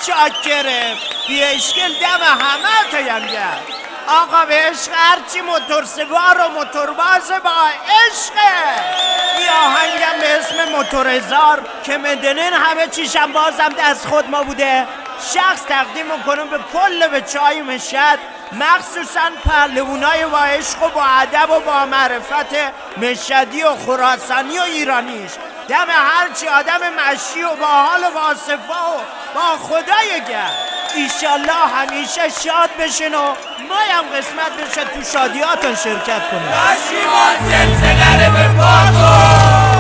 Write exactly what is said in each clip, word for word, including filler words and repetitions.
چاکره بی اشکل دم همه تایم گرد. آقا به عشق هرچی موتور سوار و موتور باز با عشقه. بی آهنگم به اسم موتور هزار که مدنین همه چیشم بازم دست خود ما بوده. شخص تقدیم میکنم به کل به چای مشهد، مخصوصا پهلوانای با عشق و با ادب و با معرفت مشهدی و خراسانی و ایرانیش. دم هرچی آدم مشی و با حال و با صفا و با خدای گرد. ایشالله همیشه شاد بشین و مایم قسمت بشه تو شادیاتون شرکت کنیم. نشیمان سلسله به پاکو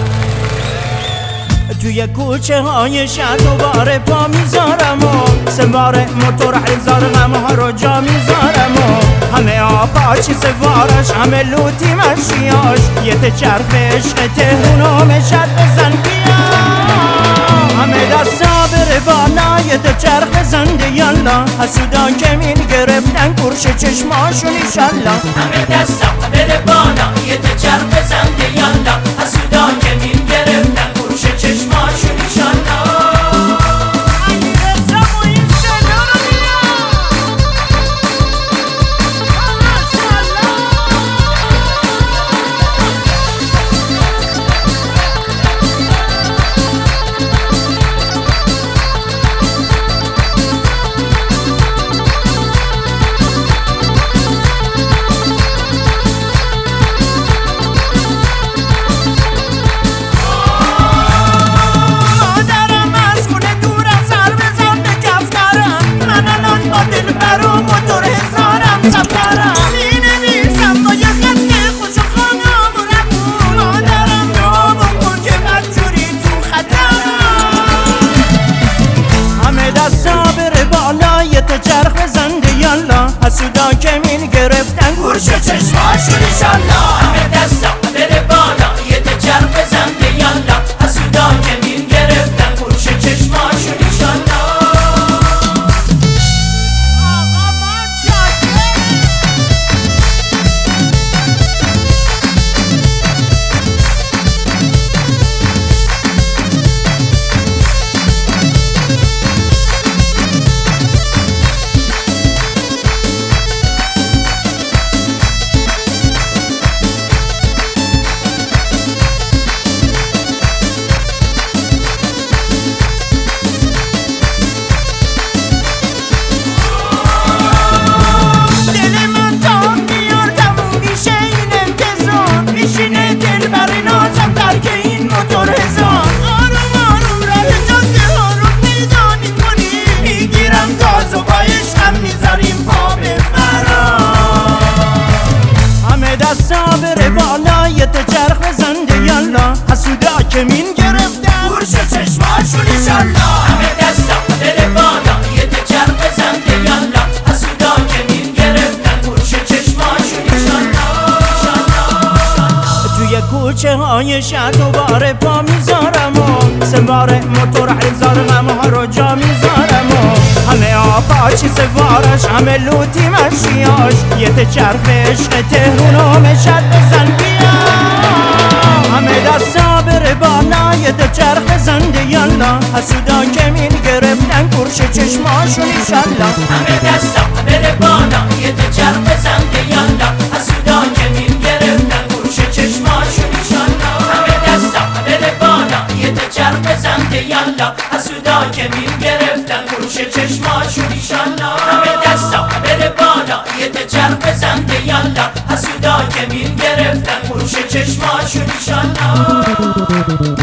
توی کوچه های شهر دوباره پا میذارم و سوار موتور هزار غم ها رو جا میذارم و همه آپاچی سوارش همه لوتی مشیاش یه تچرخ عشق تهرون و مشهد بزن بیا. همه دستا بره بالا یه تچرخ بزنده یالا، حسودا که مین گرفتن گرش چشماشون ایشالله. همه دستا بره بالا یه تچرخ بزنده یالا، حسودا که مین گرفتن گرش چشماشون ایشالله. حسودا که مین گرفتن گرش چشماشون ایشالله. همه دستا بره بالا یه تچرخ بزنده یالا، حسودا که مین گرفتن گرش چشماشون ایشالله. آقا ما چاکره. حسودا که مین گرفتن گرش چشماشون ایشالله. همه دستا بره بالا یه تچرخ بزنده یالا، حسودا که مین گرفتن گرش چشماشون ایشالله. توی کوچه های شهر دوباره پا میذارم و سوار موتور هزار غم ها رو جا میذارم و همه آپاچی سوارش همه لوتی مشیاش یه تچرخ عشق تهرون و مشهد بزن بیا. همه دستا بره بالا یه تچرخ بزنده یالا، حسودا که مین گرفتن گرش چشماشون ایشالله. همه دستا بره بالا یه تچرخ بزنده یالا، حسودا که مین گرفتن گرش چشماشون ایشالله. همه دستا بره بالا یه تچرخ بزنده یالا، حسودا که مین گرفتن گرش چشماشون ایشالله. همه دستا بره بالا یه تچرخ بزنده یالا، حسودا که مین گرفتن گرش چشماشون ایشالله.